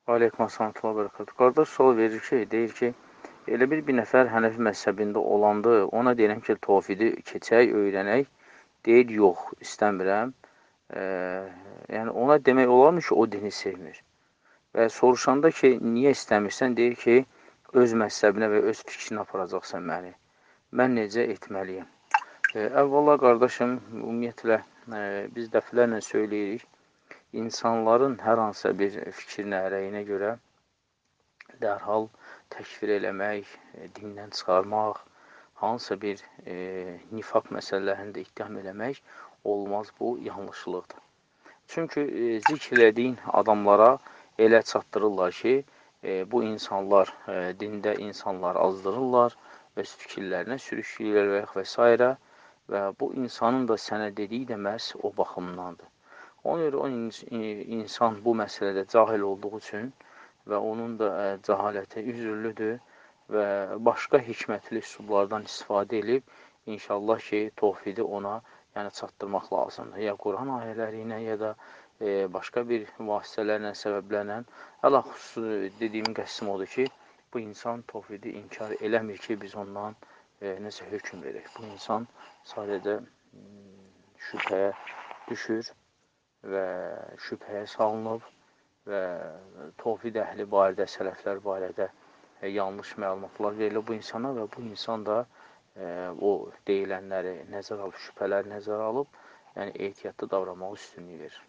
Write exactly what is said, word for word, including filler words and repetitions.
Aleykum assalam və bərəkət. Qardaş sual verir ki, deyir ki, elə bir bir nəfər Hənəfi məzhəbində olandı, ona deyirəm ki, tovhidi keçək, öyrənək. Deyir, yox, istəmirəm. E, yəni, ona demək olarmı ki, o dini sevmir. Və soruşanda ki, niyə istəmirsən, deyir ki, öz məzhəbinə və öz fikrinə aparacaqsan məni. Mən necə etməliyəm? E, əvvəla, qardaşım, ümumiyyətlə, e, biz dəfələrlə söyləyirik, insanların hər hansısa bir fikrinə, rəyinə görə dərhal təkfir eləmək, e, dindən çıxarmaq, hansısa bir e, nifaq məsələlərində ittiham eləmək olmaz, bu yanlışlıqdır. Çünki e, zikr elədiyin adamlara elə çatdırırlar ki, e, bu insanlar e, dində insanlar azdırırlar, öz fikirlərinə sürükləyirlər və s. Və bu insanın da sənə dediyi də məhz o baxımdandır. Ona görə o insan bu məsələdə cahil olduğu üçün və onun da ə, cəhaləti üzürlüdür və başqa hikmətli üsullardan istifadə edib, inşallah ki, tovhidi ona yəni, çatdırmaq lazımdır. Ya Quran ayələri ilə, ya da e, başqa bir vasitələrlə, səbəblərlə. Hələ xüsusi dediyim qəssim odur ki, bu insan tovhidi inkar eləmir ki, biz ondan e, nəsə hökm veririk. Bu insan sadəcə şübhəyə düşür və şübhəyə salınıb və tovhid əhli barədə, sələflər barədə e, yanlış məlumatlar verilir bu insana və bu insan da e, o deyilənləri nəzər alıb, şübhələri nəzərə alıb, yəni ehtiyatlı davranmaq üstünlüyü verir.